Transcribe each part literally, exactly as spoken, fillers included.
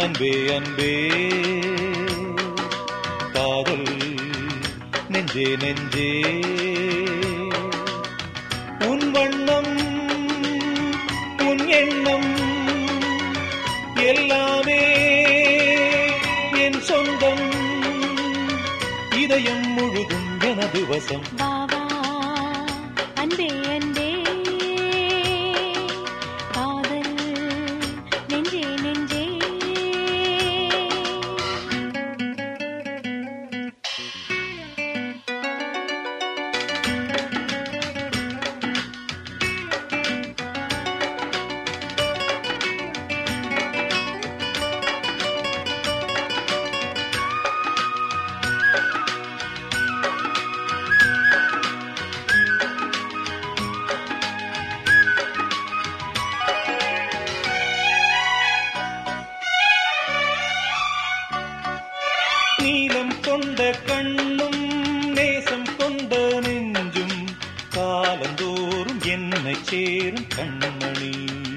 அன்பே அன்பே காதல் நெஞ்சே நெஞ்சே உன் வண்ணம் உன் எண்ணம் எல்லாமே என் சொந்தம் இதயம் முழுதும் எனது வசம் பாவா அன்பே அன்பே காதல் நெஞ்சே நெஞ்சே நீலம் கொண்ட கண்ணும் நேசம் கொண்ட நெஞ்சும் காலந்தோறும் என்னை சேரும் கண்மணி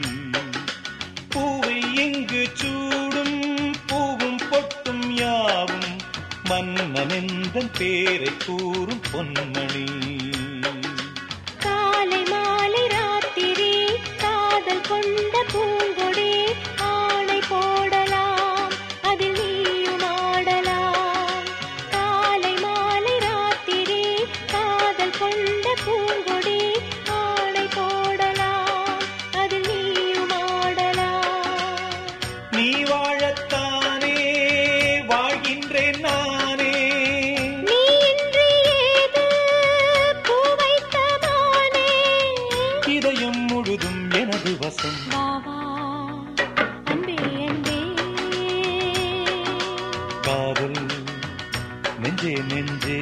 பூவை எங்கு சூடும் பூவும் பொட்டும் யாவும் மன்னனெந்தன் பேரை கூறும் பொன்மணி காலை மாலை ராத்திரி காதல் கொண்ட பூங்கொடி ஆணை போடலாம் அதில் நீயும் ஆடலாம் காலை மாலை ராத்திரி காதல் கொண்ட பூங்கொடி ஆணை போடலாம் அதில் நீயும் ஆடலாம் நீ வாழத்தானே வாழ்கின்றேன் நானே நீ இன்றி ஏது பூ வைத்த மானே இதயம் முழுதும் எனது வசம் பாவா அன்பே அன்பே காதல் நெஞ்சே நெஞ்சே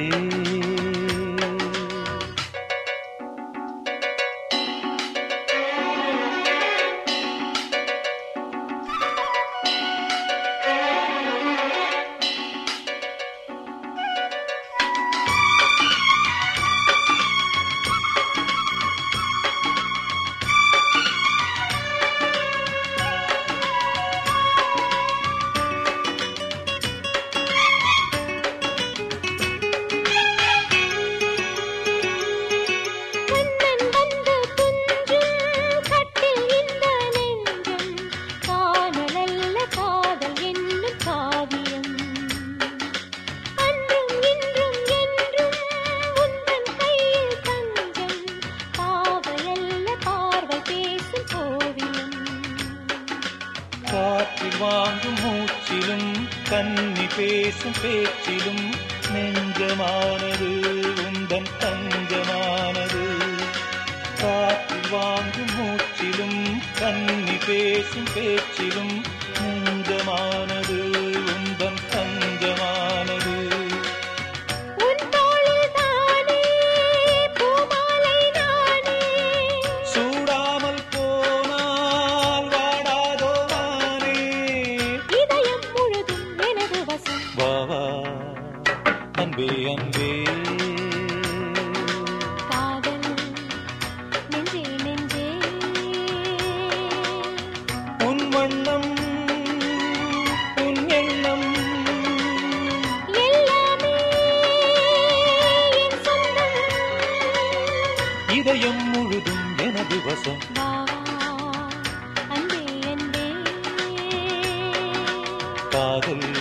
கண்ணன் வந்து துஞ்சும் கட்டில் இந்த நெஞ்சம் காணலல்ல காதல் என்னும் காவியம் அன்றும் இன்றும் என்றும் உந்தன் கையில் தஞ்சம் காவலல்ல பார்வை பேசும் ஓவியம் காற்றில் வாங்கும் மூச்சிலும் கன்னி பேசும் பேச்சிலும் நெஞ்சமானது உந்தன் தஞ்சமானது காற்றில் வாங்கும் மூச்சிலும் கன்னி பேசும் பேச்சிலும் நெஞ்சமானது உந்தன் தஞ்சமானது உன் தோளில் தானே பூமாலை நானே சூடாமல் போனால் வாடாதோ நானே இதயம் முழுதும் எனது வசம் வா வா அன்பே அன்பே காதல் நெஞ்சே நெஞ்சே உன் வண்ணம் உன் எண்ணம் எல்லாமே என் சொந்தம் இதயம் முழுதும் எனது வசம் பாவா அன்பே அன்பே காதல்